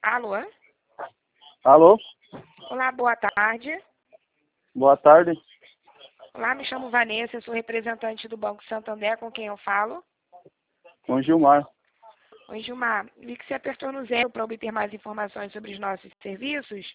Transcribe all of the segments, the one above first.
Alô? Alô? Olá, boa tarde. Boa tarde. Olá, me chamo Vanessa, eu sou representante do Banco Santander, com quem eu falo. Com Gilmar. Oi, Gilmar. Vi que você apertou no 0 para obter mais informações sobre os nossos serviços.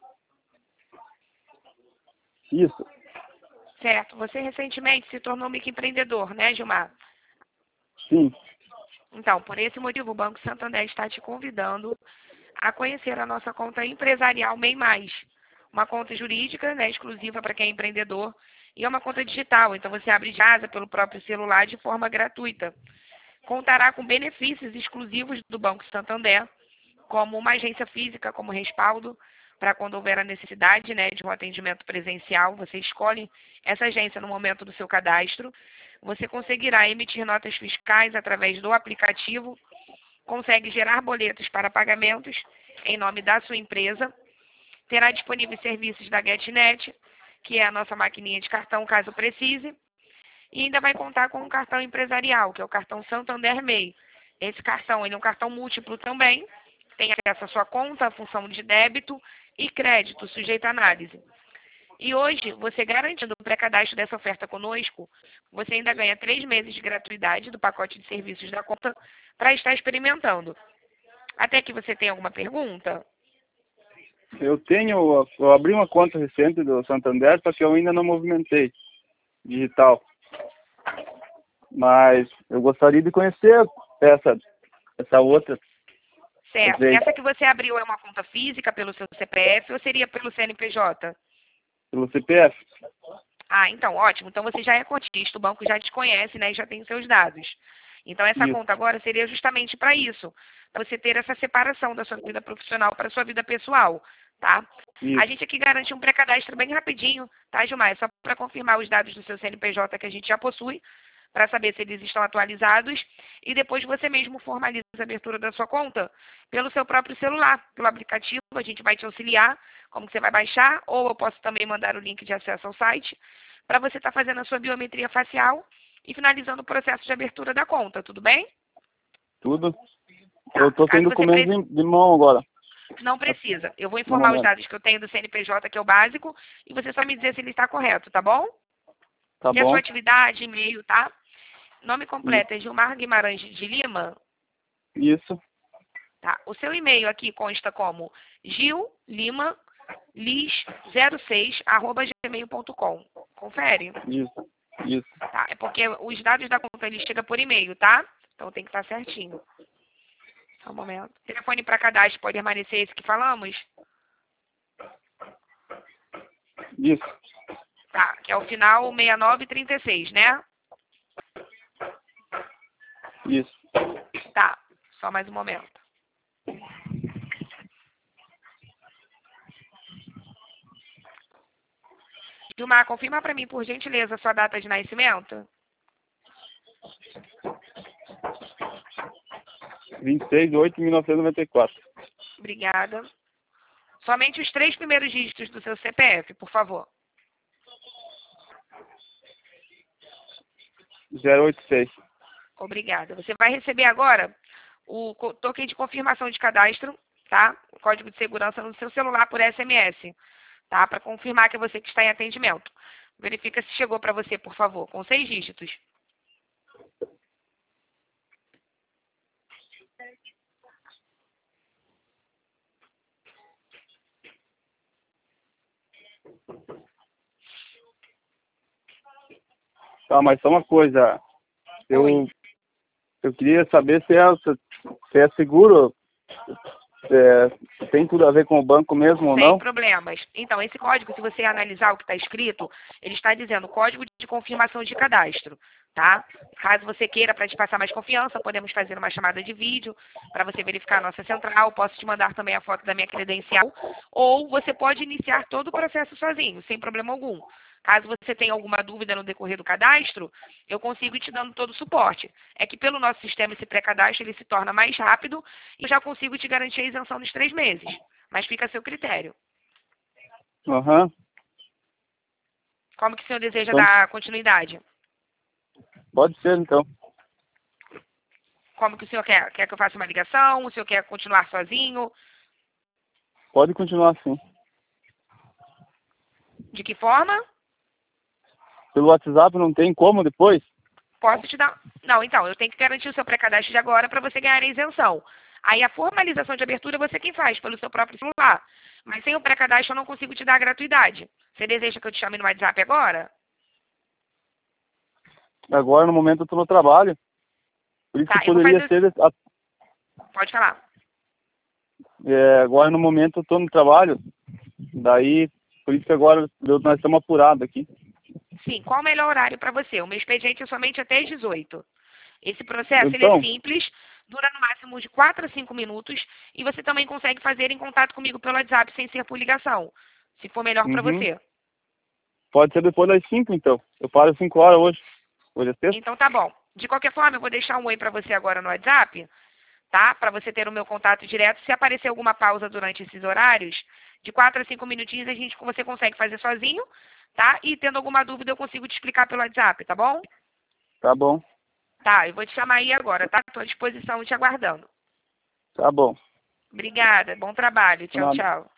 Isso. Certo. Você recentemente se tornou microempreendedor, né, Gilmar? Sim. Então, por esse motivo, o Banco Santander está te convidando a conhecer a nossa conta empresarial MEI Mais. Uma conta jurídica, né, exclusiva para quem é empreendedor, e é uma conta digital. Então, você abre de casa pelo próprio celular de forma gratuita. Contará com benefícios exclusivos do Banco Santander, como uma agência física como respaldo, para quando houver a necessidade, né, de um atendimento presencial, você escolhe essa agência no momento do seu cadastro. Você conseguirá emitir notas fiscais através do aplicativo, consegue gerar boletos para pagamentos em nome da sua empresa, terá disponíveis serviços da GetNet, que é a nossa maquininha de cartão, caso precise, e ainda vai contar com um cartão empresarial, que é o cartão Santander MEI. Esse cartão ele é um cartão múltiplo também, tem acesso à sua conta, a função de débito e crédito, sujeito à análise. E hoje, você garantindo o pré-cadastro dessa oferta conosco, você ainda ganha 3 meses de gratuidade do pacote de serviços da conta para estar experimentando. Até que você tem alguma pergunta? Eu abri uma conta recente do Santander, só que eu ainda não movimentei digital. Mas eu gostaria de conhecer essa outra. Certo. Essa que você abriu é uma conta física pelo seu CPF ou seria pelo CNPJ? Pelo CPF. Ah, então, ótimo. Então você já é cotista, o banco já te conhece, né, e já tem os seus dados. Então essa Isso. conta agora seria justamente para isso, para você ter essa separação da sua vida profissional para a sua vida pessoal, tá? Isso. A gente aqui garante um pré-cadastro bem rapidinho, tá, Gilmar? É só para confirmar os dados do seu CNPJ que a gente já possui, para saber se eles estão atualizados, e depois você mesmo formaliza a abertura da sua conta pelo seu próprio celular, pelo aplicativo, a gente vai te auxiliar, como que você vai baixar, ou eu posso também mandar o link de acesso ao site, para você estar fazendo a sua biometria facial e finalizando o processo de abertura da conta, tudo bem? Tudo. Tá. Eu estou sem Caso você documentos de mão agora, não precisa. Eu vou no informar os momento. dados que eu tenho do CNPJ, que é o básico, e você só me dizer se ele está correto, tá bom? Tá E a sua bom? atividade, e-mail, tá? Nome Isso. completo é Gilmar Guimarães de Lima. Isso. Tá. O seu e-mail aqui consta como gillimalis06@gmail.com. Confere. Isso. Isso. Tá. É porque os dados da conta ele chega por e-mail, tá? Então tem que estar certinho. Só um momento. Telefone para cadastro pode permanecer esse que falamos? Isso. Tá. Que é o final 6936, né? Isso. Tá. Só mais um momento. Gilmar, confirma para mim, por gentileza, a sua data de nascimento. 26/8/1994. Obrigada. Somente os 3 primeiros dígitos do seu CPF, por favor. 086. Obrigada. Você vai receber agora o token de confirmação de cadastro, tá? O código de segurança no seu celular por SMS, tá? Para confirmar que é você que está em atendimento. Verifica se chegou para você, por favor, com 6 dígitos. Tá, mas só uma coisa. Oi. Eu queria saber se é seguro, se tem tudo a ver com o banco mesmo ou Sem não. problemas. Então, esse código, se você analisar o que está escrito, ele está dizendo código de confirmação de cadastro, tá? Caso você queira, para te passar mais confiança, podemos fazer uma chamada de vídeo para você verificar a nossa central. Posso te mandar também a foto da minha credencial. Ou você pode iniciar todo o processo sozinho, sem problema algum. Caso você tenha alguma dúvida no decorrer do cadastro, eu consigo ir te dando todo o suporte. É que pelo nosso sistema, esse pré-cadastro, ele se torna mais rápido e eu já consigo te garantir a isenção dos 3 meses. Mas fica a seu critério. Aham. Como que o senhor deseja Então, dar continuidade? pode ser, então. Como que o senhor quer? Quer que eu faça uma ligação? O senhor quer continuar sozinho? Pode continuar assim. De que forma? Pelo WhatsApp não tem como depois? Posso te dar... Não, então, eu tenho que garantir o seu pré-cadastro de agora para você ganhar a isenção. Aí a formalização de abertura você quem faz, pelo seu próprio celular. Mas sem o pré-cadastro eu não consigo te dar a gratuidade. Você deseja que eu te chame no WhatsApp agora? Agora, no momento, eu estou no trabalho. Por isso Tá, que eu vou poderia fazer... ser... Pode falar. agora, no momento, eu estou no trabalho. Daí, por isso que agora nós estamos apurados aqui. Sim, qual o melhor horário para você? O meu expediente é somente até às 18. Esse processo ele é Então, simples, dura no máximo de 4 a 5 minutos e você também consegue fazer em contato comigo pelo WhatsApp sem ser por ligação, se for melhor para uhum, você. pode ser depois das 5, então. Eu paro às 5 horas hoje. Hoje é sexta? Então tá bom. De qualquer forma, eu vou deixar um oi para você agora no WhatsApp, tá? Para você ter o meu contato direto. Se aparecer alguma pausa durante esses horários, de 4 a 5 minutinhos você consegue fazer sozinho, tá? E tendo alguma dúvida eu consigo te explicar pelo WhatsApp, tá bom? Tá bom. Tá, eu vou te chamar aí agora, tá? Estou à disposição te aguardando. Tá bom. Obrigada, bom trabalho. Tchau, Nada. tchau.